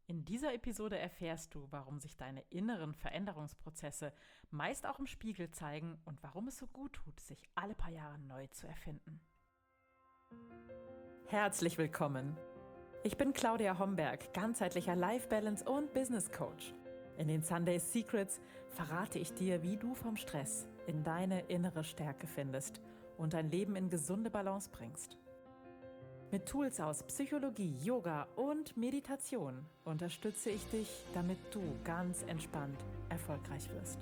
In dieser Episode erfährst du, warum sich deine inneren Veränderungsprozesse meist auch im Spiegel zeigen und warum es so gut tut, sich alle paar Jahre neu zu erfinden. Herzlich willkommen! Ich bin Claudia Homberg, ganzheitlicher Life Balance und Business Coach. In den Sunday Secrets verrate ich dir, wie du vom Stress in deine innere Stärke findest und dein Leben in gesunde Balance bringst. Mit Tools aus Psychologie, Yoga und Meditation unterstütze ich dich, damit du ganz entspannt erfolgreich wirst.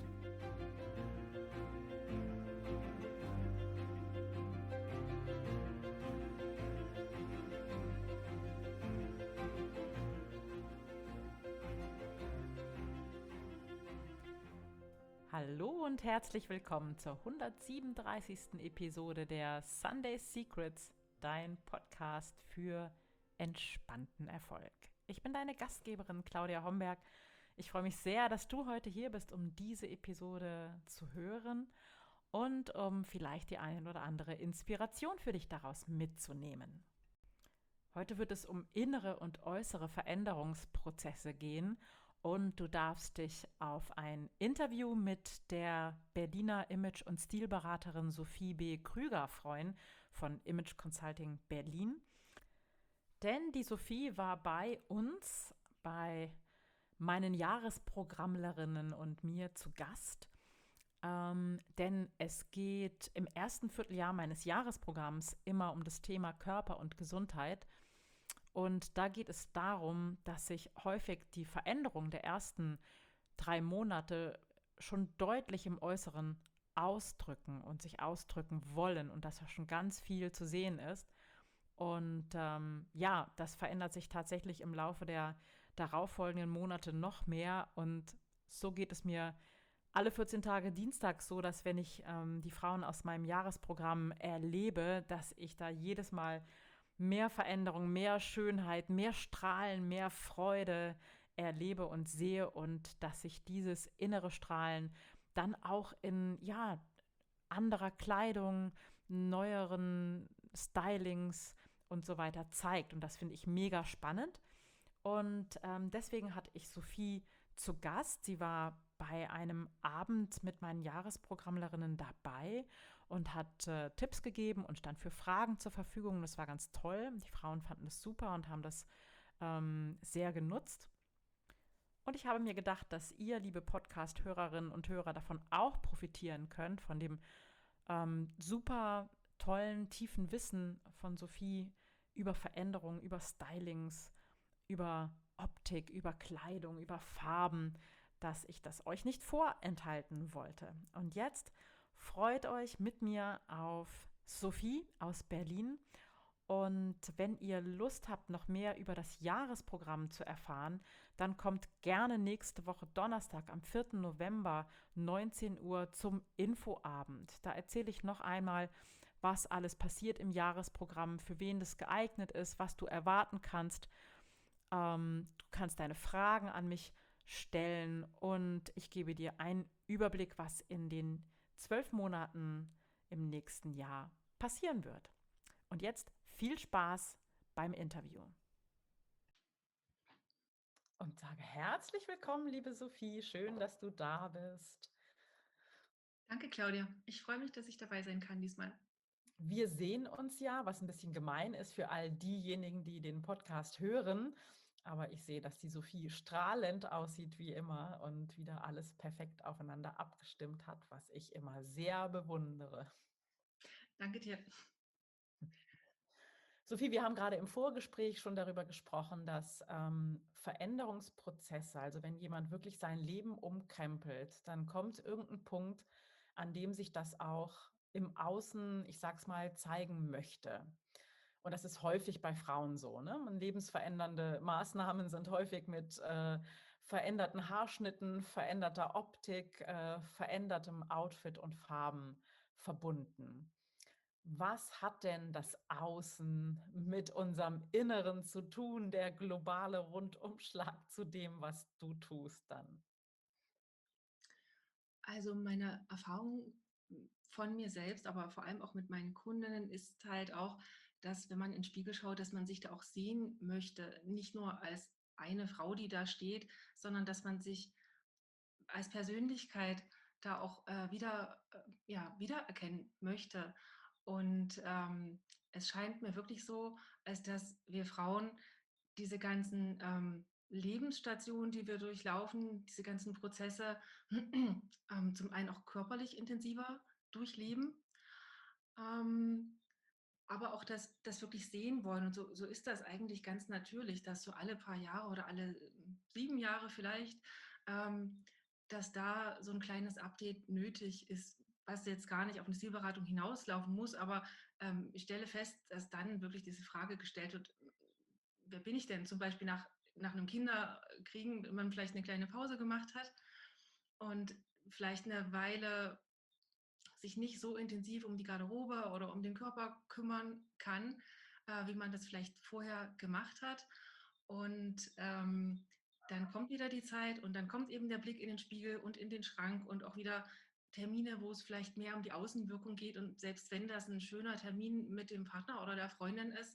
Hallo und herzlich willkommen zur 137. Episode der Sunday Secrets, dein Podcast für entspannten Erfolg. Ich bin deine Gastgeberin Claudia Homberg. Ich freue mich sehr, dass du heute hier bist, um diese Episode zu hören und um vielleicht die eine oder andere Inspiration für dich daraus mitzunehmen. Heute wird es um innere und äußere Veränderungsprozesse gehen und du darfst dich auf ein Interview mit der Berliner Image- und Stilberaterin Sophie B. Krüger freuen von Image Consulting Berlin. Denn die Sophie war bei uns, bei meinen Jahresprogrammlerinnen und mir zu Gast. Denn es geht im ersten Vierteljahr meines Jahresprogramms immer um das Thema Körper und Gesundheit. Und da geht es darum, dass sich häufig die Veränderung der ersten 3 Monate schon deutlich im Äußeren ausdrücken und sich ausdrücken wollen und dass ja schon ganz viel zu sehen ist. Und ja, das verändert sich tatsächlich im Laufe der darauffolgenden Monate noch mehr. Und so geht es mir alle 14 Tage dienstags so, dass wenn ich die Frauen aus meinem Jahresprogramm erlebe, dass ich da jedes Mal mehr Veränderung, mehr Schönheit, mehr Strahlen, mehr Freude erlebe und sehe und dass sich dieses innere Strahlen dann auch in anderer Kleidung, neueren Stylings und so weiter zeigt. Und das finde ich mega spannend. Und deswegen hatte ich Sophie zu Gast. Sie war bei einem Abend mit meinen Jahresprogrammlerinnen dabei und hat Tipps gegeben und stand für Fragen zur Verfügung. Das war ganz toll. Die Frauen fanden das super und haben das sehr genutzt. Und ich habe mir gedacht, dass ihr, liebe Podcast-Hörerinnen und Hörer, davon auch profitieren könnt, von dem super tollen, tiefen Wissen von Sophie über Veränderungen, über Stylings, über Optik, über Kleidung, über Farben, dass ich das euch nicht vorenthalten wollte. Und jetzt freut euch mit mir auf Sophie aus Berlin. Und wenn ihr Lust habt, noch mehr über das Jahresprogramm zu erfahren, dann kommt gerne nächste Woche Donnerstag am 4. November 19 Uhr zum Infoabend. Da erzähle ich noch einmal, was alles passiert im Jahresprogramm, für wen das geeignet ist, was du erwarten kannst. Du kannst deine Fragen an mich stellen und ich gebe dir einen Überblick, was in den 12 Monaten im nächsten Jahr passieren wird. Und jetzt viel Spaß beim Interview. Und sage herzlich willkommen, liebe Sophie. Schön, dass du da bist. Danke, Claudia. Ich freue mich, dass ich dabei sein kann diesmal. Wir sehen uns ja, was ein bisschen gemein ist für all diejenigen, die den Podcast hören. Aber ich sehe, dass die Sophie strahlend aussieht wie immer und wieder alles perfekt aufeinander abgestimmt hat, was ich immer sehr bewundere. Danke dir. Sophie, wir haben gerade im Vorgespräch schon darüber gesprochen, dass Veränderungsprozesse, also wenn jemand wirklich sein Leben umkrempelt, dann kommt irgendein Punkt, an dem sich das auch im Außen, ich sag's mal, zeigen möchte. Und das ist häufig bei Frauen so, ne? Lebensverändernde Maßnahmen sind häufig mit veränderten Haarschnitten, veränderter Optik, verändertem Outfit und Farben verbunden. Was hat denn das Außen mit unserem Inneren zu tun, der globale Rundumschlag zu dem, was du tust dann? Also meine Erfahrung von mir selbst, aber vor allem auch mit meinen Kundinnen ist halt auch, dass wenn man in den Spiegel schaut, dass man sich da auch sehen möchte, nicht nur als eine Frau, die da steht, sondern dass man sich als Persönlichkeit da auch ja, wiedererkennen möchte. Und es scheint mir wirklich so, als dass wir Frauen diese ganzen Lebensstationen, die wir durchlaufen, diese ganzen Prozesse zum einen auch körperlich intensiver durchleben, ähm, aber auch das wirklich sehen wollen. Und so ist das eigentlich ganz natürlich, dass so alle paar Jahre oder alle 7 Jahre vielleicht, ähm, dass da so ein kleines Update nötig ist, was jetzt gar nicht auf eine Zielberatung hinauslaufen muss. Aber ich stelle fest, dass dann wirklich diese Frage gestellt wird, wer bin ich denn? Zum Beispiel nach einem Kinderkriegen, wenn man vielleicht eine kleine Pause gemacht hat und vielleicht eine Weile sich nicht so intensiv um die Garderobe oder um den Körper kümmern kann, wie man das vielleicht vorher gemacht hat. Und dann kommt wieder die Zeit und dann kommt eben der Blick in den Spiegel und in den Schrank und auch wieder Termine, wo es vielleicht mehr um die Außenwirkung geht. Und selbst wenn das ein schöner Termin mit dem Partner oder der Freundin ist,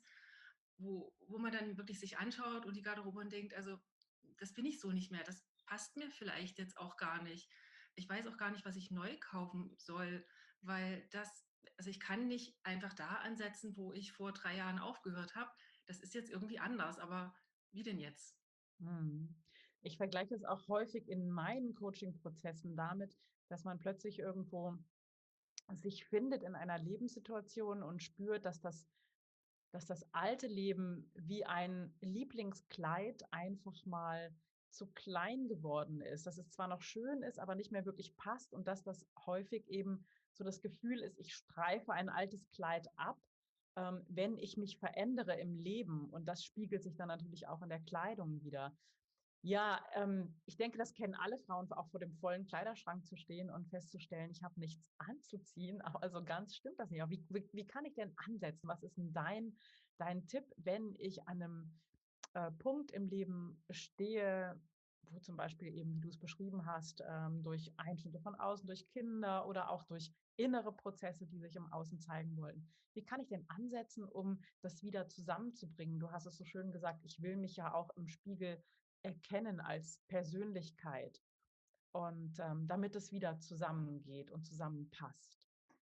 wo man dann wirklich sich anschaut und die Garderobe und denkt, also das bin ich so nicht mehr, das passt mir vielleicht jetzt auch gar nicht. Ich weiß auch gar nicht, was ich neu kaufen soll, weil also ich kann nicht einfach da ansetzen, wo ich vor 3 Jahren aufgehört habe. Das ist jetzt irgendwie anders, aber wie denn jetzt? Mhm. Ich vergleiche es auch häufig in meinen Coaching-Prozessen damit, dass man plötzlich irgendwo sich findet in einer Lebenssituation und spürt, dass das alte Leben wie ein Lieblingskleid einfach mal zu klein geworden ist. Dass es zwar noch schön ist, aber nicht mehr wirklich passt und dass das häufig eben so das Gefühl ist, ich streife ein altes Kleid ab, wenn ich mich verändere im Leben. Und das spiegelt sich dann natürlich auch in der Kleidung wieder. Ja, ich denke, das kennen alle Frauen, auch vor dem vollen Kleiderschrank zu stehen und festzustellen, ich habe nichts anzuziehen. Aber so ganz stimmt das nicht. Aber wie kann ich denn ansetzen? Was ist denn dein Tipp, wenn ich an einem Punkt im Leben stehe, wo zum Beispiel eben, wie du es beschrieben hast, durch Einschnitte von außen, durch Kinder oder auch durch innere Prozesse, die sich im Außen zeigen wollen. Wie kann ich denn ansetzen, um das wieder zusammenzubringen? Du hast es so schön gesagt, ich will mich ja auch im Spiegel erkennen als Persönlichkeit und damit es wieder zusammengeht und zusammenpasst.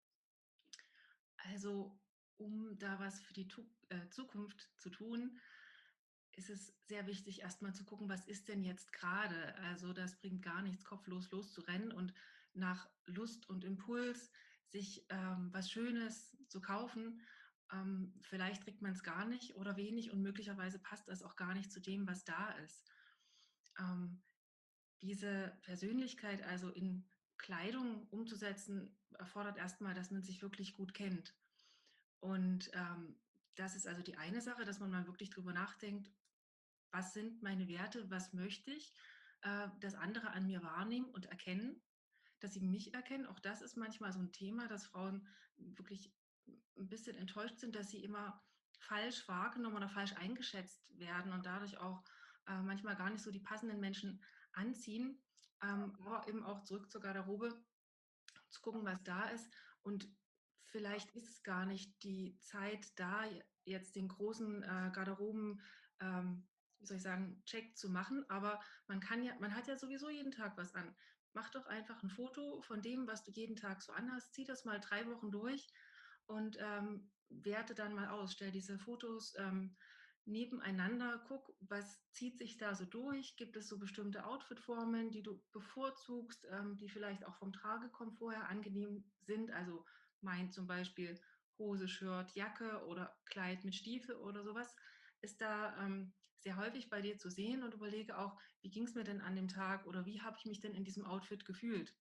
Also, um da was für die Zukunft zu tun, ist es sehr wichtig, erstmal zu gucken, was ist denn jetzt gerade? Also, das bringt gar nichts, kopflos loszurennen und nach Lust und Impuls sich was Schönes zu kaufen. Vielleicht trägt man es gar nicht oder wenig und möglicherweise passt das auch gar nicht zu dem, was da ist. Ähm, Diese Persönlichkeit also in Kleidung umzusetzen, erfordert erstmal, dass man sich wirklich gut kennt. Und das ist also die eine Sache, dass man mal wirklich drüber nachdenkt, was sind meine Werte, was möchte ich, dass andere an mir wahrnehmen und erkennen, dass sie mich erkennen. Auch das ist manchmal so ein Thema, dass Frauen wirklich ein bisschen enttäuscht sind, dass sie immer falsch wahrgenommen oder falsch eingeschätzt werden und dadurch auch manchmal gar nicht so die passenden Menschen anziehen. Aber eben auch zurück zur Garderobe, zu gucken, was da ist. Und vielleicht ist es gar nicht die Zeit da, jetzt den großen Garderoben, wie soll ich sagen, Check zu machen. Aber man hat ja sowieso jeden Tag was an. Mach doch einfach ein Foto von dem, was du jeden Tag so anhast. Zieh das mal 3 Wochen durch und werte dann mal aus. Stell diese Fotos nebeneinander, guck, was zieht sich da so durch? Gibt es so bestimmte Outfitformen, die du bevorzugst, die vielleicht auch vom Tragekomfort her angenehm sind? Also mein zum Beispiel Hose, Shirt, Jacke oder Kleid mit Stiefel oder sowas ist da sehr häufig bei dir zu sehen und überlege auch, wie ging es mir denn an dem Tag oder wie habe ich mich denn in diesem Outfit gefühlt?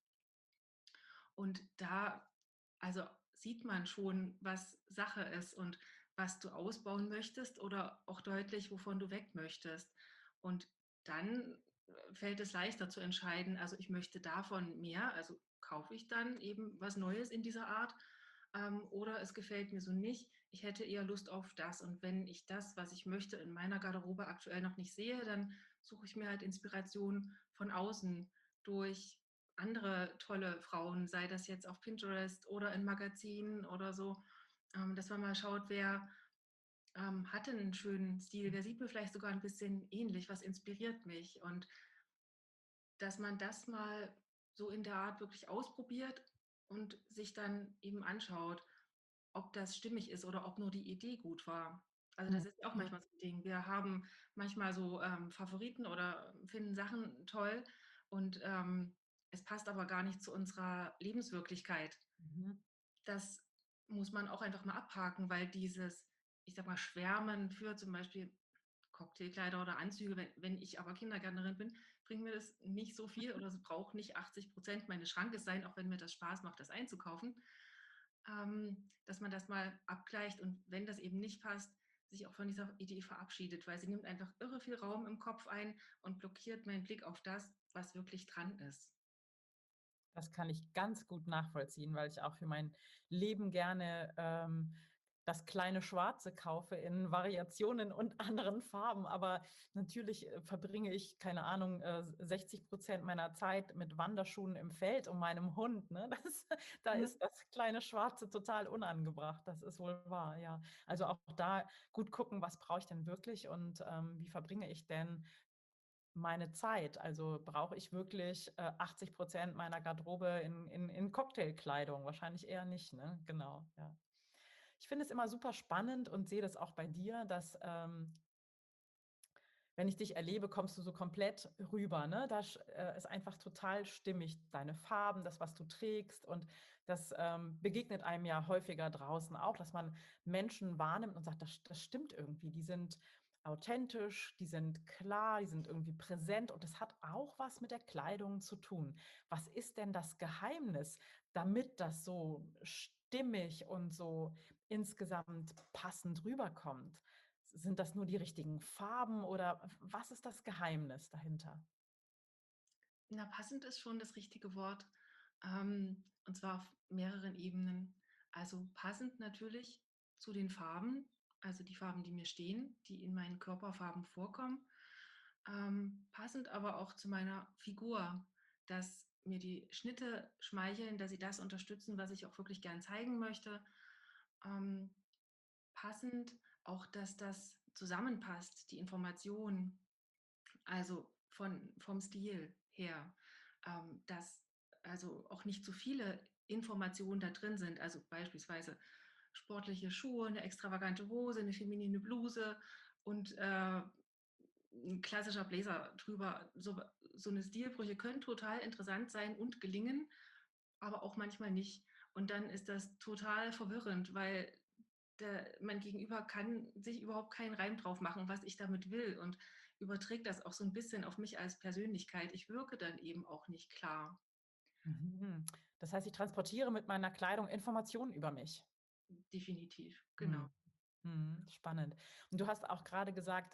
Und da, also sieht man schon, was Sache ist und was du ausbauen möchtest oder auch deutlich, wovon du weg möchtest. Und dann fällt es leichter zu entscheiden, also ich möchte davon mehr, also kaufe ich dann eben was Neues in dieser Art, oder es gefällt mir so nicht, ich hätte eher Lust auf das. Und wenn ich das, was ich möchte, in meiner Garderobe aktuell noch nicht sehe, dann suche ich mir halt Inspiration von außen durch andere tolle Frauen, sei das jetzt auf Pinterest oder in Magazinen oder so, dass man mal schaut, hatte einen schönen Stil, wer sieht mir vielleicht sogar ein bisschen ähnlich, was inspiriert mich und dass man das mal so in der Art wirklich ausprobiert und sich dann eben anschaut, ob das stimmig ist oder ob nur die Idee gut war. Also das Mhm. ist auch manchmal so ein Ding. Wir haben manchmal so Favoriten oder finden Sachen toll und es passt aber gar nicht zu unserer Lebenswirklichkeit. Mhm. Das muss man auch einfach mal abhaken, weil dieses, ich sag mal, Schwärmen für zum Beispiel Cocktailkleider oder Anzüge, wenn ich aber Kindergärtnerin bin, bringt mir das nicht so viel oder es braucht nicht 80% meines Schrankes sein, auch wenn mir das Spaß macht, das einzukaufen. Dass man das mal abgleicht und wenn das eben nicht passt, sich auch von dieser Idee verabschiedet, weil sie nimmt einfach irre viel Raum im Kopf ein und blockiert meinen Blick auf das, was wirklich dran ist. Das kann ich ganz gut nachvollziehen, weil ich auch für mein Leben gerne, das kleine Schwarze kaufe in Variationen und anderen Farben. Aber natürlich, verbringe ich, keine Ahnung, 60% meiner Zeit mit Wanderschuhen im Feld und meinem Hund, ne? Da Mhm. ist das kleine Schwarze total unangebracht. Das ist wohl wahr, ja. Also auch da gut gucken, was brauche ich denn wirklich und, wie verbringe ich denn meine Zeit? Also, brauche ich wirklich, 80% meiner Garderobe in Cocktailkleidung? Wahrscheinlich eher nicht, ne? Genau, ja. Ich finde es immer super spannend und sehe das auch bei dir, dass, wenn ich dich erlebe, kommst du so komplett rüber, ne? Ist einfach total stimmig, deine Farben, das, was du trägst und das, begegnet einem ja häufiger draußen auch, dass man Menschen wahrnimmt und sagt: „Das stimmt irgendwie. Die sind authentisch, die sind klar, die sind irgendwie präsent und das hat auch was mit der Kleidung zu tun.“ Was ist denn das Geheimnis, damit das so stimmig und so insgesamt passend rüberkommt? Sind das nur die richtigen Farben oder was ist das Geheimnis dahinter? Na, passend ist schon das richtige Wort, und zwar auf mehreren Ebenen. Also passend natürlich zu den Farben, also die Farben, die mir stehen, die in meinen Körperfarben vorkommen. Passend aber auch zu meiner Figur, dass mir die Schnitte schmeicheln, dass sie das unterstützen, was ich auch wirklich gern zeigen möchte. Ähm, Passend auch, dass das zusammenpasst, die Information, also vom Stil her, dass also auch nicht zu viele Informationen da drin sind. Also beispielsweise sportliche Schuhe, eine extravagante Hose, eine feminine Bluse und ein klassischer Blazer drüber. So eine Stilbrüche können total interessant sein und gelingen, aber auch manchmal nicht. Und dann ist das total verwirrend, weil mein Gegenüber kann sich überhaupt keinen Reim drauf machen, was ich damit will und überträgt das auch so ein bisschen auf mich als Persönlichkeit. Ich wirke dann eben auch nicht klar. Mhm. Das heißt, ich transportiere mit meiner Kleidung Informationen über mich. Definitiv, genau. Mhm. Mhm. Spannend. Und du hast auch gerade gesagt,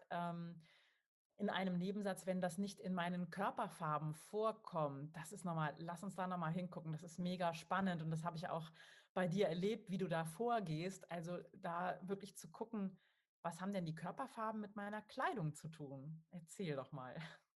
in einem Nebensatz, wenn das nicht in meinen Körperfarben vorkommt, das ist noch mal lass uns da noch mal hingucken. Das ist mega spannend und das habe ich auch bei dir erlebt, wie du da vorgehst. Also, da wirklich zu gucken, was haben denn die Körperfarben mit meiner Kleidung zu tun? Erzähl doch mal.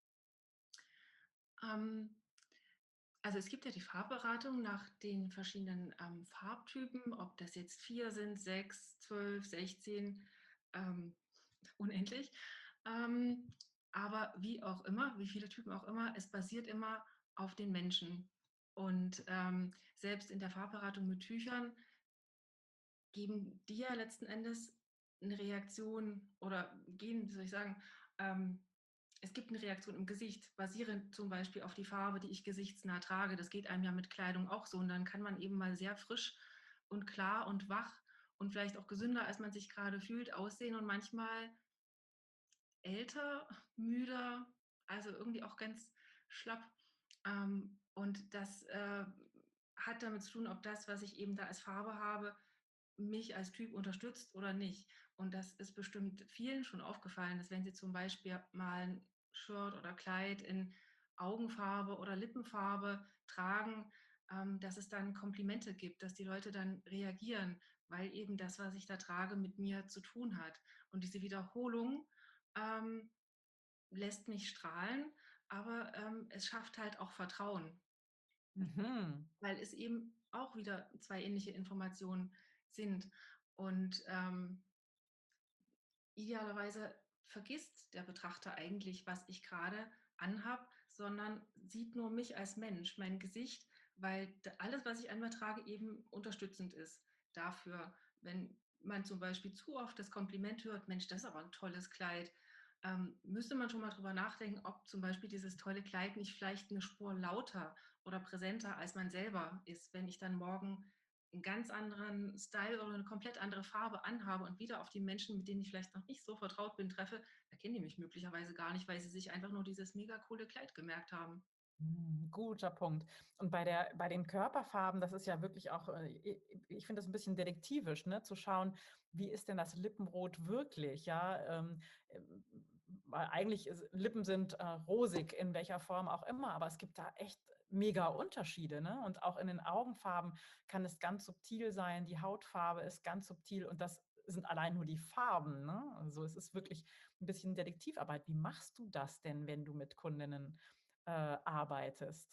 Ähm, also es gibt ja die Farbberatung nach den verschiedenen Farbtypen, ob das jetzt 4 sind, 6, 12, 16, ähm, unendlich. Ähm, aber wie auch immer, wie viele Typen auch immer, es basiert immer auf den Menschen. Und selbst in der Farbberatung mit Tüchern geben die ja letzten Endes eine Reaktion oder gehen, wie soll ich sagen, ähm, es gibt eine Reaktion im Gesicht, basierend zum Beispiel auf die Farbe, die ich gesichtsnah trage. Das geht einem ja mit Kleidung auch so. Und dann kann man eben mal sehr frisch und klar und wach und vielleicht auch gesünder, als man sich gerade fühlt, aussehen und manchmal älter, müder, also irgendwie auch ganz schlapp. Und das hat damit zu tun, ob das, was ich eben da als Farbe habe, mich als Typ unterstützt oder nicht. Und das ist bestimmt vielen schon aufgefallen, dass wenn sie zum Beispiel mal ein Shirt oder Kleid in Augenfarbe oder Lippenfarbe tragen, dass es dann Komplimente gibt, dass die Leute dann reagieren, weil eben das, was ich da trage, mit mir zu tun hat. Und diese Wiederholung ähm, lässt mich strahlen, aber es schafft halt auch Vertrauen, Mhm. weil es eben auch wieder zwei ähnliche Informationen sind. Und idealerweise vergisst der Betrachter eigentlich, was ich gerade anhab, sondern sieht nur mich als Mensch, mein Gesicht, weil alles, was ich an mir trage, eben unterstützend ist dafür. Wenn man zum Beispiel zu oft das Kompliment hört, Mensch, das ist aber ein tolles Kleid, müsste man schon mal drüber nachdenken, ob zum Beispiel dieses tolle Kleid nicht vielleicht eine Spur lauter oder präsenter als man selber ist, wenn ich dann morgen einen ganz anderen Style oder eine komplett andere Farbe anhabe und wieder auf die Menschen, mit denen ich vielleicht noch nicht so vertraut bin, treffe, da kennen die mich möglicherweise gar nicht, weil sie sich einfach nur dieses mega coole Kleid gemerkt haben. Guter Punkt. Und bei den Körperfarben, das ist ja wirklich auch, ich finde das ein bisschen detektivisch, ne, zu schauen, wie ist denn das Lippenrot wirklich, ja? Weil eigentlich Lippen sind rosig, in welcher Form auch immer, aber es gibt da echt mega Unterschiede, ne? Und auch in den Augenfarben kann es ganz subtil sein, die Hautfarbe ist ganz subtil und das sind allein nur die Farben, ne? Also es ist wirklich ein bisschen Detektivarbeit. Wie machst du das denn, wenn du mit Kundinnen arbeitest?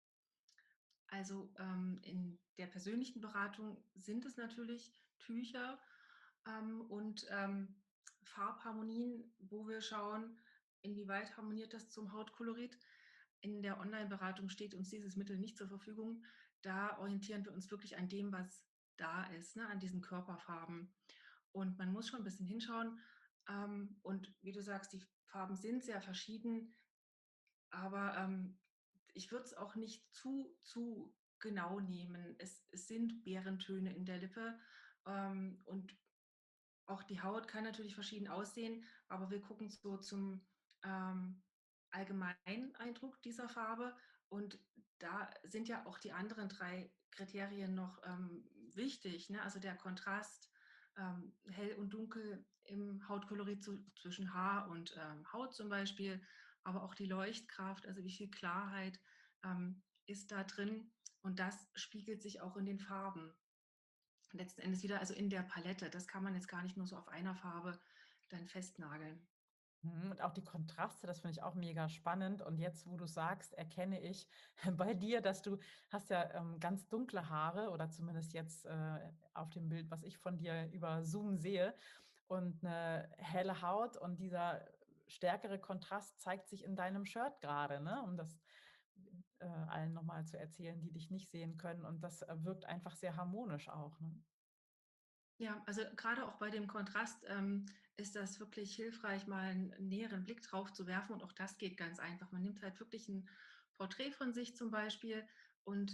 Also in der persönlichen Beratung sind es natürlich Tücher und Farbharmonien, wo wir schauen, inwieweit harmoniert das zum Hautkolorit. In der Online-Beratung steht uns dieses Mittel nicht zur Verfügung. Da orientieren wir uns wirklich an dem, was da ist, ne, an diesen Körperfarben. Und man muss schon ein bisschen hinschauen. Und wie du sagst, die Farben sind sehr verschieden, aber ich würde es auch nicht zu genau nehmen. Es sind Bärentöne in der Lippe und auch die Haut kann natürlich verschieden aussehen, aber wir gucken so zum ähm, allgemeinen Eindruck dieser Farbe und da sind ja auch die anderen drei Kriterien noch wichtig. Ne? Also der Kontrast, hell und dunkel im Hautkolorit zwischen Haar und Haut zum Beispiel, aber auch die Leuchtkraft, also wie viel Klarheit ist da drin und das spiegelt sich auch in den Farben letzten Endes wieder, also in der Palette. Das kann man jetzt gar nicht nur so auf einer Farbe dann festnageln. Und auch die Kontraste, das finde ich auch mega spannend. Und jetzt, wo du sagst, erkenne ich bei dir, dass du hast ja ganz dunkle Haare oder zumindest jetzt auf dem Bild, was ich von dir über Zoom sehe und eine helle Haut und dieser stärkere Kontrast zeigt sich in deinem Shirt gerade, ne? Um das allen nochmal zu erzählen, die dich nicht sehen können. Und das wirkt einfach sehr harmonisch auch, ne? Ja, also gerade auch bei dem Kontrast ist das wirklich hilfreich, mal einen näheren Blick drauf zu werfen. Und auch das geht ganz einfach. Man nimmt halt wirklich ein Porträt von sich zum Beispiel und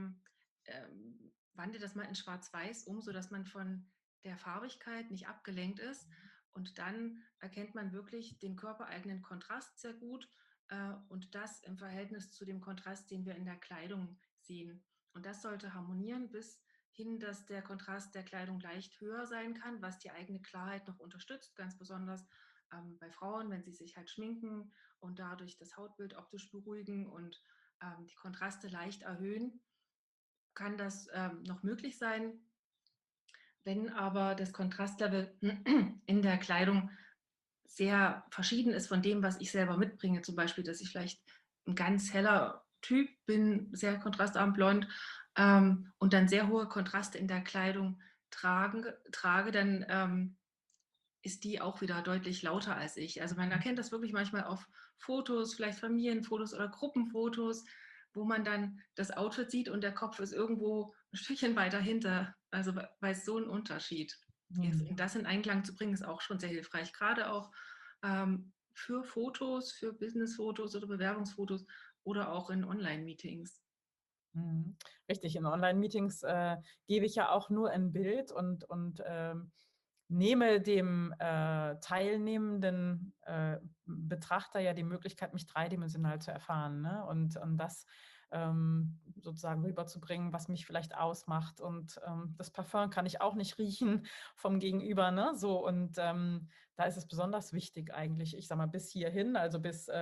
wandelt das mal in Schwarz-Weiß um, sodass man von der Farbigkeit nicht abgelenkt ist. Und dann erkennt man wirklich den körpereigenen Kontrast sehr gut und das im Verhältnis zu dem Kontrast, den wir in der Kleidung sehen. Und das sollte harmonieren bis hin, dass der Kontrast der Kleidung leicht höher sein kann, was die eigene Klarheit noch unterstützt, ganz besonders bei Frauen, wenn sie sich halt schminken und dadurch das Hautbild optisch beruhigen und die Kontraste leicht erhöhen, kann das noch möglich sein. Wenn aber das Kontrastlevel in der Kleidung sehr verschieden ist von dem, was ich selber mitbringe, zum Beispiel, dass ich vielleicht ein ganz heller Typ bin, sehr kontrastarm blond und dann sehr hohe Kontraste in der Kleidung trage dann ist die auch wieder deutlich lauter als ich. Also man erkennt das wirklich manchmal auf Fotos, vielleicht Familienfotos oder Gruppenfotos, wo man dann das Outfit sieht und der Kopf ist irgendwo ein Stückchen weiter hinter. Also weil es so ein Unterschied ist. Mhm. Und das in Einklang zu bringen, ist auch schon sehr hilfreich. Gerade auch für Fotos, für Businessfotos oder Bewerbungsfotos oder auch in Online-Meetings. Mhm. Richtig, in Online-Meetings gebe ich ja auch nur ein Bild und nehme dem teilnehmenden Betrachter ja die Möglichkeit, mich dreidimensional zu erfahren, ne? Und das sozusagen rüberzubringen, was mich vielleicht ausmacht. Und das Parfum kann ich auch nicht riechen vom Gegenüber, ne? So, und da ist es besonders wichtig eigentlich, ich sag mal, bis hierhin, also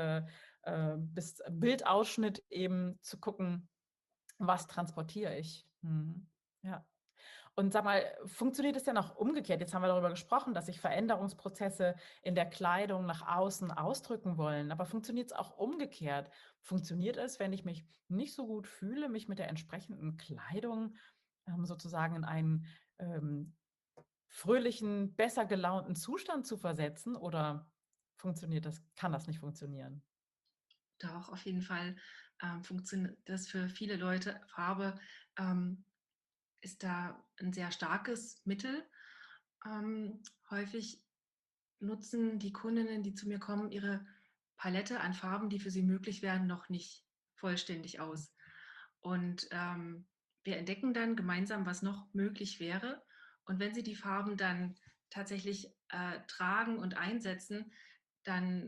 bis Bildausschnitt eben zu gucken, was transportiere ich? Mhm. Ja. Und sag mal, funktioniert es denn auch umgekehrt? Jetzt haben wir darüber gesprochen, dass sich Veränderungsprozesse in der Kleidung nach außen ausdrücken wollen. Aber funktioniert es auch umgekehrt? Funktioniert es, wenn ich mich nicht so gut fühle, mich mit der entsprechenden Kleidung sozusagen in einen ähm, fröhlichen, besser gelaunten Zustand zu versetzen oder kann das nicht funktionieren? Doch, auf jeden Fall funktioniert das für viele Leute. Farbe ähm, ist da ein sehr starkes Mittel. Häufig nutzen die Kundinnen, die zu mir kommen, ihre Palette an Farben, die für sie möglich wären, noch nicht vollständig aus. Und wir entdecken dann gemeinsam, was noch möglich wäre. Und wenn sie die Farben dann tatsächlich tragen und einsetzen, dann,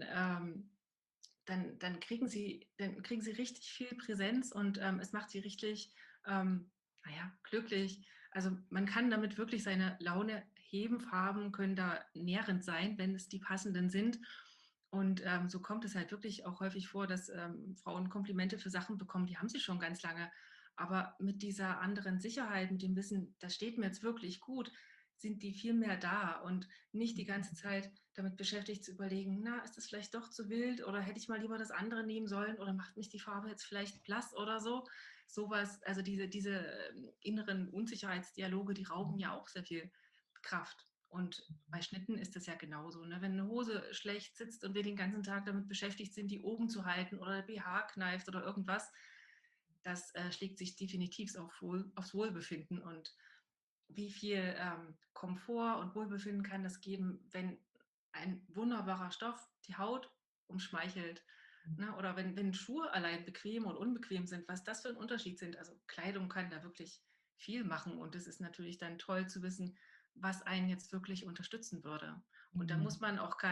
dann kriegen sie richtig viel Präsenz und es macht sie richtig, naja, glücklich. Also man kann damit wirklich seine Laune heben. Farben können da nährend sein, wenn es die passenden sind. Und so kommt es halt wirklich auch häufig vor, dass Frauen Komplimente für Sachen bekommen, die haben sie schon ganz lange. Aber mit dieser anderen Sicherheit, mit dem Wissen, das steht mir jetzt wirklich gut, sind die viel mehr da und nicht die ganze Zeit damit beschäftigt zu überlegen, na, ist das vielleicht doch zu wild oder hätte ich mal lieber das andere nehmen sollen oder macht mich die Farbe jetzt vielleicht blass oder so. Sowas, also diese inneren Unsicherheitsdialoge, die rauben ja auch sehr viel Kraft. Und bei Schnitten ist das ja genauso. Ne? Wenn eine Hose schlecht sitzt und wir den ganzen Tag damit beschäftigt sind, die oben zu halten oder der BH kneift oder irgendwas, das schlägt sich definitiv aufs Wohlbefinden. Und wie viel Komfort und Wohlbefinden kann das geben, wenn ein wunderbarer Stoff die Haut umschmeichelt. Ne? Oder wenn Schuhe allein bequem und unbequem sind, was das für ein Unterschied sind. Also Kleidung kann da wirklich viel machen und es ist natürlich dann toll zu wissen, was einen jetzt wirklich unterstützen würde. Und da Mhm. muss man auch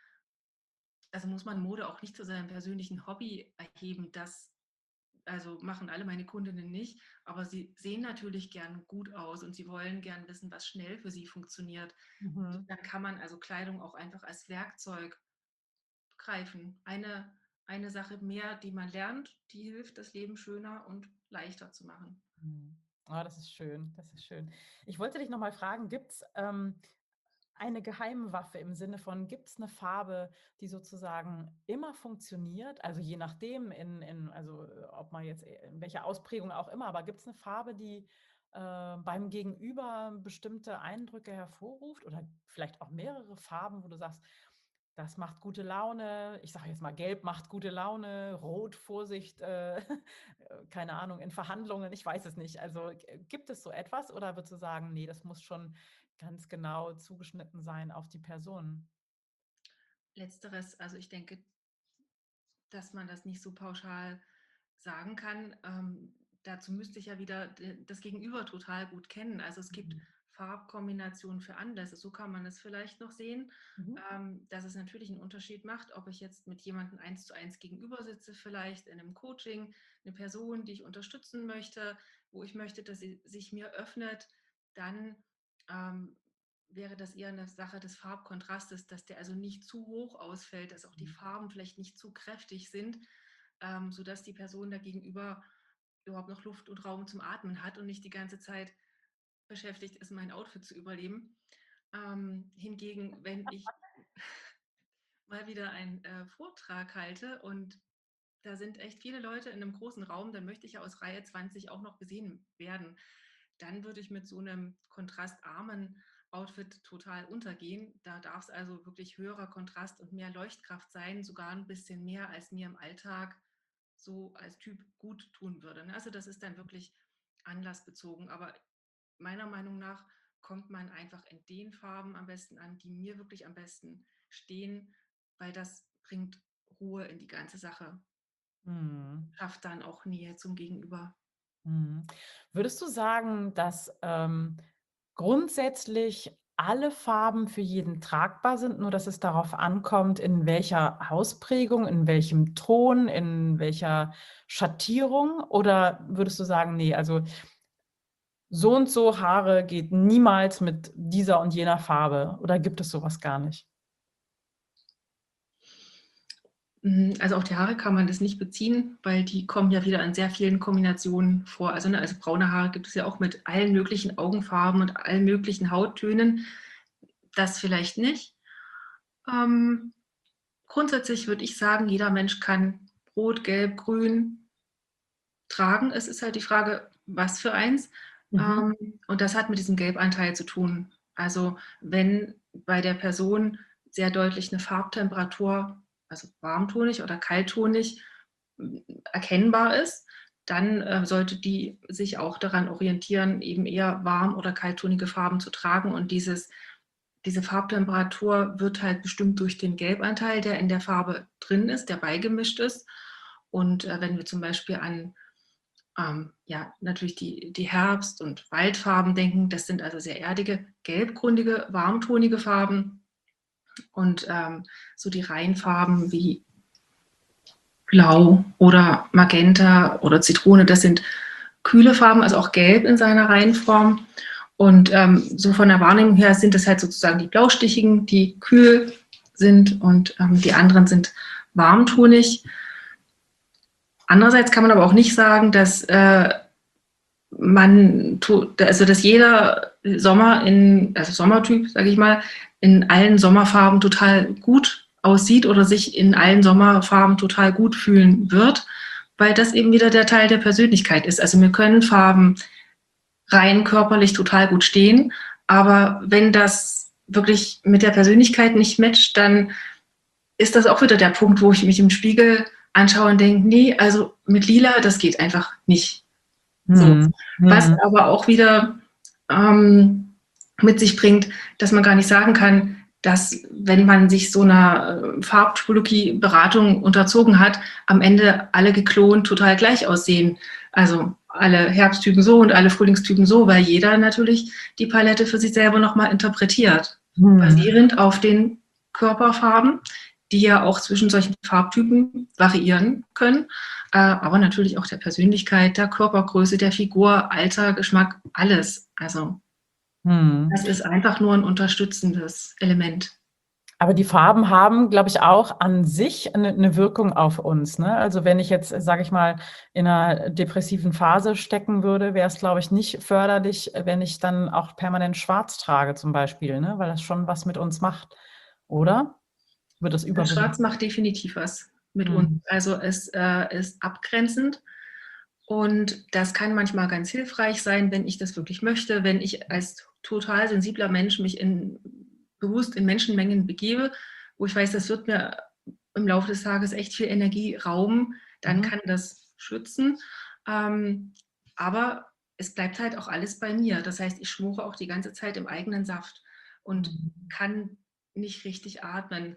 also muss man Mode auch nicht zu seinem persönlichen Hobby erheben. Das also machen alle meine Kundinnen nicht, aber sie sehen natürlich gern gut aus und sie wollen gern wissen, was schnell für sie funktioniert. Und Mhm. dann kann man also Kleidung auch einfach als Werkzeug greifen. Eine Sache mehr, die man lernt, die hilft, das Leben schöner und leichter zu machen. Mhm. Ah, das ist schön, das ist schön. Ich wollte dich noch mal fragen, gibt's, eine Geheimwaffe im Sinne von, gibt es eine Farbe, die sozusagen immer funktioniert? Also, je nachdem ob man jetzt in welcher Ausprägung auch immer, aber gibt es eine Farbe, die, beim Gegenüber bestimmte Eindrücke hervorruft oder vielleicht auch mehrere Farben, wo du sagst: „Das macht gute Laune.“ Ich sage jetzt mal, Gelb macht gute Laune, Rot, Vorsicht, keine Ahnung, in Verhandlungen, ich weiß es nicht. Also, gibt es so etwas oder würdest du sagen: „Nee, das muss schon ganz genau zugeschnitten sein auf die Person?“ Letzteres, also ich denke, dass man das nicht so pauschal sagen kann. Dazu müsste ich ja wieder das Gegenüber total gut kennen. Also es gibt Mhm. Farbkombinationen für Anlässe, so kann man es vielleicht noch sehen, Mhm. dass es natürlich einen Unterschied macht, ob ich jetzt mit jemandem eins zu eins gegenüber sitze, vielleicht in einem Coaching, eine Person, die ich unterstützen möchte, wo ich möchte, dass sie sich mir öffnet, dann ähm, wäre das eher eine Sache des Farbkontrastes, dass der also nicht zu hoch ausfällt, dass auch die Farben vielleicht nicht zu kräftig sind, sodass die Person da gegenüber überhaupt noch Luft und Raum zum Atmen hat und nicht die ganze Zeit beschäftigt ist, mein Outfit zu überleben. Hingegen, wenn ich mal wieder einen Vortrag halte und da sind echt viele Leute in einem großen Raum, dann möchte ich ja aus Reihe 20 auch noch gesehen werden. Dann würde ich mit so einem kontrastarmen Outfit total untergehen. Da darf es also wirklich höherer Kontrast und mehr Leuchtkraft sein, sogar ein bisschen mehr, als mir im Alltag so als Typ gut tun würde. Ne? Also das ist dann wirklich anlassbezogen. Aber meiner Meinung nach kommt man einfach in den Farben am besten an, die mir wirklich am besten stehen, weil das bringt Ruhe in die ganze Sache, Mhm. schafft dann auch Nähe zum Gegenüber. Mhm. Würdest du sagen, dass, grundsätzlich alle Farben für jeden tragbar sind, nur dass es darauf ankommt, in welcher Ausprägung, in welchem Ton, in welcher Schattierung? Oder würdest du sagen: „Ne, also so und so Haare geht niemals mit dieser und jener Farbe“, oder gibt es so was gar nicht? Also auf die Haare kann man das nicht beziehen, weil die kommen ja wieder in sehr vielen Kombinationen vor. Also, ne, also braune Haare gibt es ja auch mit allen möglichen Augenfarben und allen möglichen Hauttönen. Das vielleicht nicht. Ähm, Grundsätzlich würde ich sagen, jeder Mensch kann Rot, Gelb, Grün tragen. Es ist halt die Frage, was für eins. Mhm. Und das hat mit diesem Gelbanteil zu tun. Also wenn bei der Person sehr deutlich eine Farbtemperatur, also warmtonig oder kalttonig, erkennbar ist, dann sollte die sich auch daran orientieren, eben eher warm- oder kalttonige Farben zu tragen. Und diese Farbtemperatur wird halt bestimmt durch den Gelbanteil, der in der Farbe drin ist, der beigemischt ist. Und wenn wir zum Beispiel an ja, natürlich die Herbst- und Waldfarben denken, das sind also sehr erdige, gelbgründige, warmtonige Farben. Und so die Reinfarben wie Blau oder Magenta oder Zitrone, das sind kühle Farben, also auch Gelb in seiner Reihenform. Und so von der Wahrnehmung her sind es halt sozusagen die blaustichigen, die kühl sind, und die anderen sind warmtonig. Andererseits kann man aber auch nicht sagen, dass dass jeder Sommertyp, sage ich mal, in allen Sommerfarben total gut aussieht oder sich in allen Sommerfarben total gut fühlen wird, weil das eben wieder der Teil der Persönlichkeit ist. Also mir können Farben rein körperlich total gut stehen, aber wenn das wirklich mit der Persönlichkeit nicht matcht, dann ist das auch wieder der Punkt, wo ich mich im Spiegel anschaue und denke, nee, also mit Lila, das geht einfach nicht. So. Was aber auch wieder mit sich bringt, dass man gar nicht sagen kann, dass, wenn man sich so einer Farbtypologie-Beratung unterzogen hat, am Ende alle geklont total gleich aussehen. Also alle Herbsttypen so und alle Frühlingstypen so, weil jeder natürlich die Palette für sich selber nochmal interpretiert, basierend auf den Körperfarben, die ja auch zwischen solchen Farbtypen variieren können, aber natürlich auch der Persönlichkeit, der Körpergröße, der Figur, Alter, Geschmack, alles. Also das ist einfach nur ein unterstützendes Element. Aber die Farben haben, glaube ich, auch an sich eine Wirkung auf uns, ne? Also wenn ich jetzt, sage ich mal, in einer depressiven Phase stecken würde, wäre es, glaube ich, nicht förderlich, wenn ich dann auch permanent schwarz trage zum Beispiel, ne? Weil das schon was mit uns macht, oder? Wird das Schwarz macht definitiv was mit uns. Also es ist abgrenzend. Und das kann manchmal ganz hilfreich sein, wenn ich das wirklich möchte, wenn ich als total sensibler Mensch mich bewusst in Menschenmengen begebe, wo ich weiß, das wird mir im Laufe des Tages echt viel Energie rauben, dann kann das schützen. Aber es bleibt halt auch alles bei mir. Das heißt, ich schmore auch die ganze Zeit im eigenen Saft und kann nicht richtig atmen.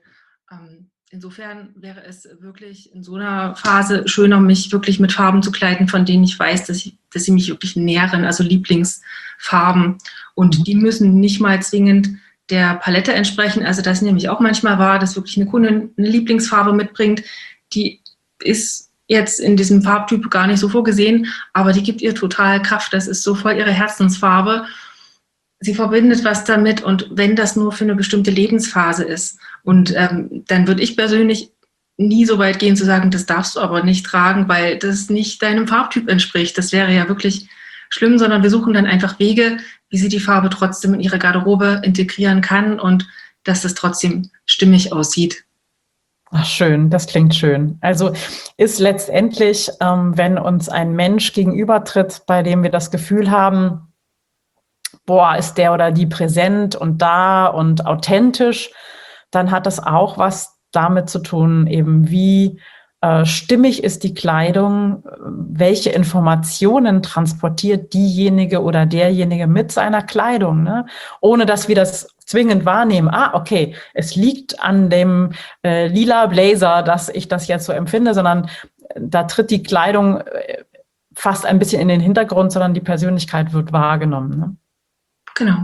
Insofern wäre es wirklich in so einer Phase schöner, mich wirklich mit Farben zu kleiden, von denen ich weiß, dass sie mich wirklich nähren, also Lieblingsfarben. Und die müssen nicht mal zwingend der Palette entsprechen. Also das nehme ich auch manchmal wahr, dass wirklich eine Kundin eine Lieblingsfarbe mitbringt, die ist jetzt in diesem Farbtyp gar nicht so vorgesehen, aber die gibt ihr total Kraft. Das ist so voll ihre Herzensfarbe. Sie verbindet was damit, und wenn das nur für eine bestimmte Lebensphase ist, und dann würde ich persönlich nie so weit gehen zu sagen, das darfst du aber nicht tragen, weil das nicht deinem Farbtyp entspricht. Das wäre ja wirklich schlimm, sondern wir suchen dann einfach Wege, wie sie die Farbe trotzdem in ihre Garderobe integrieren kann und dass das trotzdem stimmig aussieht. Ach, schön, das klingt schön. Also ist letztendlich, wenn uns ein Mensch gegenübertritt, bei dem wir das Gefühl haben, boah, ist der oder die präsent und da und authentisch, dann hat das auch was damit zu tun, eben wie stimmig ist die Kleidung, welche Informationen transportiert diejenige oder derjenige mit seiner Kleidung, ne? Ohne dass wir das zwingend wahrnehmen. Ah, okay, es liegt an dem lila Blazer, dass ich das jetzt so empfinde, sondern da tritt die Kleidung fast ein bisschen in den Hintergrund, sondern die Persönlichkeit wird wahrgenommen, ne? Genau.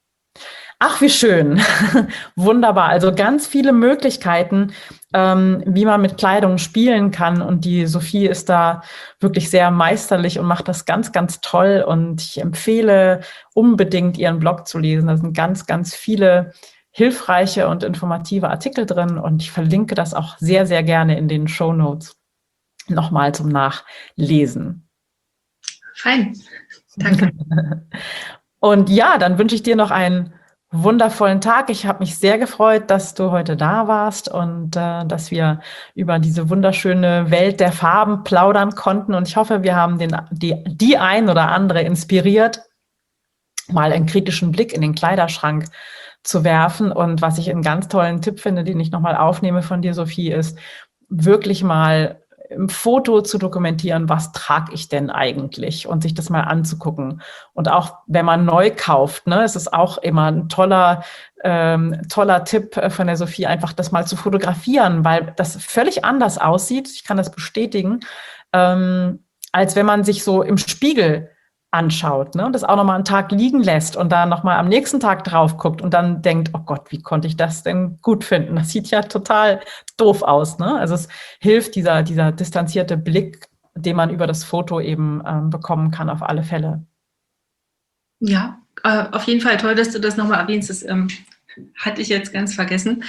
Ach, wie schön. Wunderbar. Also ganz viele Möglichkeiten, wie man mit Kleidung spielen kann. Und die Sophie ist da wirklich sehr meisterlich und macht das ganz, ganz toll. Und ich empfehle unbedingt, ihren Blog zu lesen. Da sind ganz, ganz viele hilfreiche und informative Artikel drin. Und ich verlinke das auch sehr, sehr gerne in den Shownotes nochmal zum Nachlesen. Fein. Danke. Und ja, dann wünsche ich dir noch einen wundervollen Tag. Ich habe mich sehr gefreut, dass du heute da warst und dass wir über diese wunderschöne Welt der Farben plaudern konnten. Und ich hoffe, wir haben die ein oder andere inspiriert. mal einen kritischen Blick in den Kleiderschrank zu werfen. Und was ich einen ganz tollen Tipp finde, den ich nochmal aufnehme von dir, Sophie, ist wirklich mal im Foto zu dokumentieren, was trage ich denn eigentlich und sich das mal anzugucken. Und auch wenn man neu kauft, ne, es ist auch immer ein toller Tipp von der Sophie, einfach das mal zu fotografieren, weil das völlig anders aussieht, ich kann das bestätigen, als wenn man sich so im Spiegel anschaut, ne? Und das auch nochmal einen Tag liegen lässt und dann nochmal am nächsten Tag drauf guckt und dann denkt, oh Gott, wie konnte ich das denn gut finden? Das sieht ja total doof aus, ne? Also es hilft dieser distanzierte Blick, den man über das Foto eben bekommen kann, auf alle Fälle. Ja, auf jeden Fall toll, dass du das nochmal erwähnst. Das hatte ich jetzt ganz vergessen.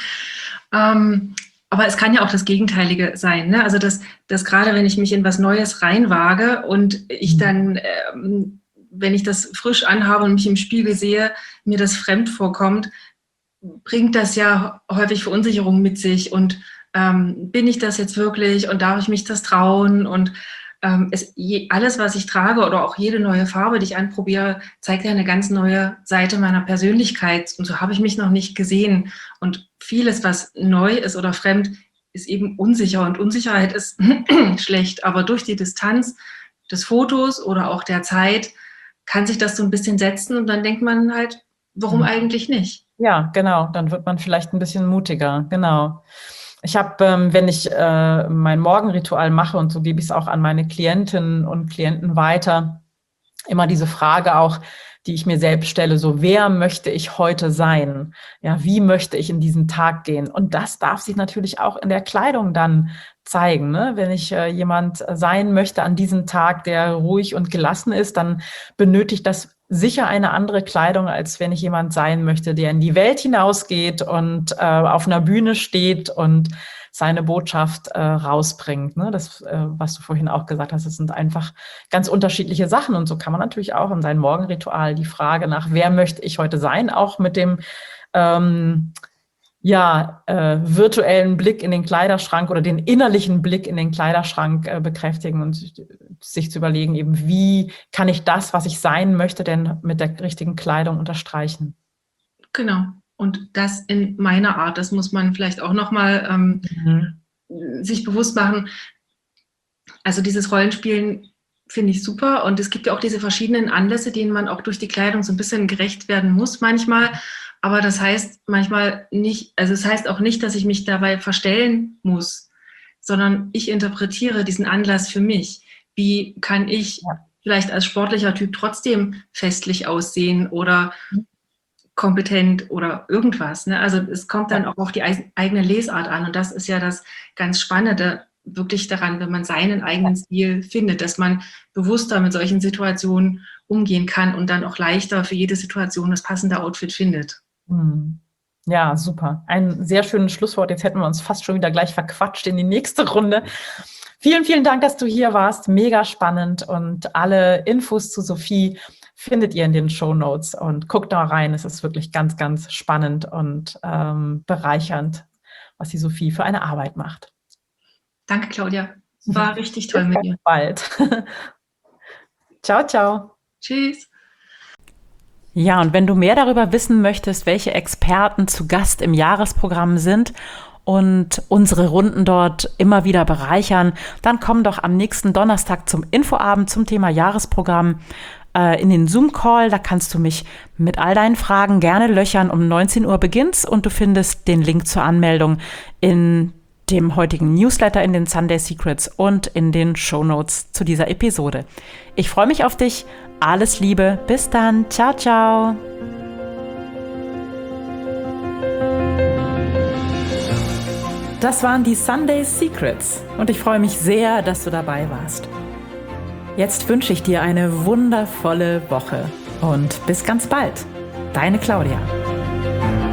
Aber es kann ja auch das Gegenteilige sein. Ne? Also, dass gerade wenn ich mich in was Neues reinwage und ich dann, wenn ich das frisch anhabe und mich im Spiegel sehe, mir das fremd vorkommt, bringt das ja häufig Verunsicherung mit sich. Und bin ich das jetzt wirklich und darf ich mich das trauen? Und alles, was ich trage oder auch jede neue Farbe, die ich anprobiere, zeigt ja eine ganz neue Seite meiner Persönlichkeit. Und so habe ich mich noch nicht gesehen. Und vieles, was neu ist oder fremd, ist eben unsicher. Und Unsicherheit ist schlecht. Aber durch die Distanz des Fotos oder auch der Zeit kann sich das so ein bisschen setzen. Und dann denkt man halt, warum eigentlich nicht? Ja, genau. Dann wird man vielleicht ein bisschen mutiger. Genau. Ich habe, wenn ich mein Morgenritual mache, und so gebe ich es auch an meine Klientinnen und Klienten weiter, immer diese Frage auch, die ich mir selbst stelle, so, wer möchte ich heute sein? Ja, wie möchte ich in diesen Tag gehen? Und das darf sich natürlich auch in der Kleidung dann zeigen, ne? Wenn ich jemand sein möchte an diesem Tag, der ruhig und gelassen ist, dann benötigt das sicher eine andere Kleidung, als wenn ich jemand sein möchte, der in die Welt hinausgeht und auf einer Bühne steht und seine Botschaft rausbringt. Ne? Das, was du vorhin auch gesagt hast, das sind einfach ganz unterschiedliche Sachen. Und so kann man natürlich auch in sein Morgenritual die Frage nach, wer möchte ich heute sein, auch mit dem virtuellen Blick in den Kleiderschrank oder den innerlichen Blick in den Kleiderschrank bekräftigen und sich zu überlegen, eben, wie kann ich das, was ich sein möchte, denn mit der richtigen Kleidung unterstreichen. Genau. Und das in meiner Art, das muss man vielleicht auch nochmal sich bewusst machen. Also dieses Rollenspielen finde ich super und es gibt ja auch diese verschiedenen Anlässe, denen man auch durch die Kleidung so ein bisschen gerecht werden muss manchmal. Aber das heißt manchmal nicht, also es heißt auch nicht, dass ich mich dabei verstellen muss, sondern ich interpretiere diesen Anlass für mich. Wie kann ich vielleicht als sportlicher Typ trotzdem festlich aussehen oder kompetent oder irgendwas. Ne? Also es kommt dann auch auf die eigene Lesart an und das ist ja das ganz Spannende wirklich daran, wenn man seinen eigenen Stil findet, dass man bewusster mit solchen Situationen umgehen kann und dann auch leichter für jede Situation das passende Outfit findet. Ja, super. Ein sehr schönes Schlusswort. Jetzt hätten wir uns fast schon wieder gleich verquatscht in die nächste Runde. Vielen, vielen Dank, dass du hier warst. Mega spannend und alle Infos zu Sophie findet ihr in den Shownotes und guckt da rein. Es ist wirklich ganz, ganz spannend und bereichernd, was die Sophie für eine Arbeit macht. Danke, Claudia. War richtig toll mit dir. Bis bald. Ciao, ciao. Tschüss. Ja, und wenn du mehr darüber wissen möchtest, welche Experten zu Gast im Jahresprogramm sind und unsere Runden dort immer wieder bereichern, dann komm doch am nächsten Donnerstag zum Infoabend zum Thema Jahresprogramm in den Zoom-Call. Da kannst du mich mit all deinen Fragen gerne löchern. Um 19 Uhr beginnt's und du findest den Link zur Anmeldung in dem heutigen Newsletter in den Sunday Secrets und in den Shownotes zu dieser Episode. Ich freue mich auf dich. Alles Liebe. Bis dann. Ciao, ciao. Das waren die Sunday Secrets und ich freue mich sehr, dass du dabei warst. Jetzt wünsche ich dir eine wundervolle Woche und bis ganz bald. Deine Claudia.